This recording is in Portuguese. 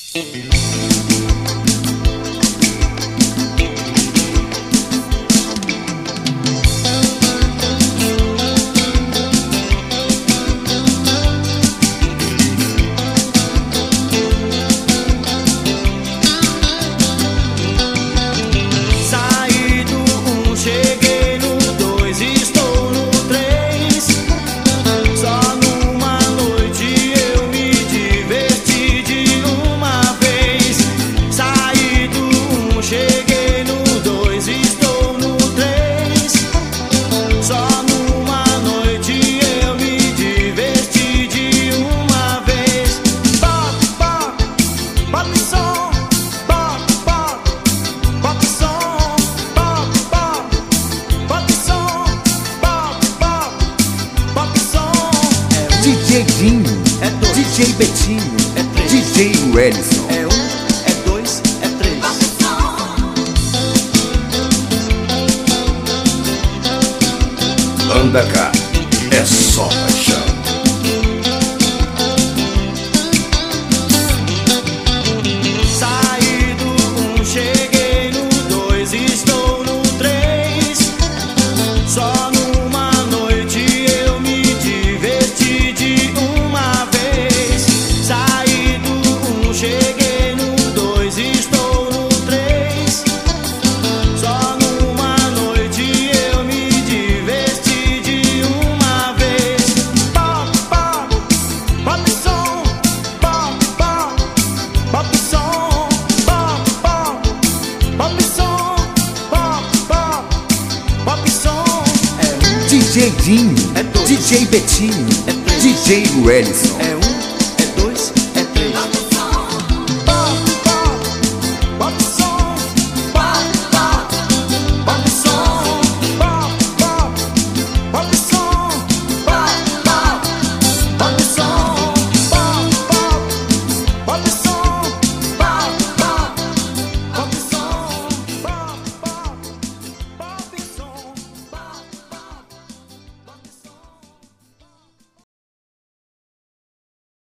DJ Dinho, é dois, DJ Betinho, é três, DJ Wellington. é um, é dois, é três. Anda cá, é só paixão. Saí do 1, cheguei no 2, estou no 3. Só numa noite eu me diverti de uma vez. Saí do 1, cheguei no 2, estou no 3. Só numa noite eu me diverti de uma vez. Pop, pop, pop som, pop, pop, pop som, pop, pop, pop som, pop, pop, pop som. É um, DJ Dinho, é dois, DJ Betinho, é três, DJ Wellington. é